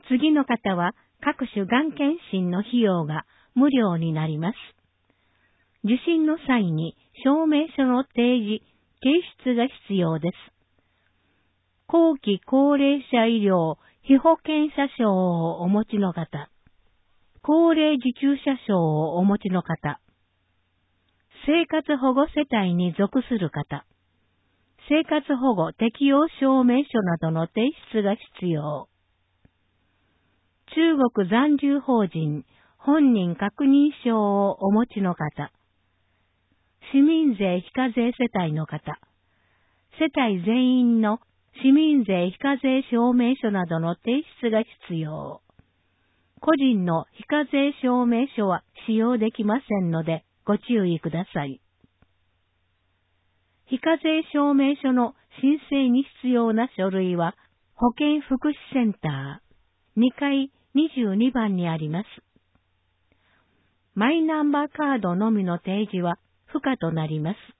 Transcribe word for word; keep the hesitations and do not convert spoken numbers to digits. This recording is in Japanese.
次の方は各種がん検診の費用が無料になります。受診の際に証明書の提示、提出が必要です。後期高齢者医療被保険者証をお持ちの方、高齢受給者証をお持ちの方、生活保護世帯に属する方、生活保護適用証明書などの提出が必要。中国残留邦人本人確認証をお持ちの方、市民税非課税世帯の方、世帯全員の市民税非課税証明書などの提出が必要。個人の非課税証明書は使用できませんのでご注意ください。非課税証明書の申請に必要な書類は保健福祉センターにかいにじゅうにばんにあります。マイナンバーカードのみの提示は不可となります。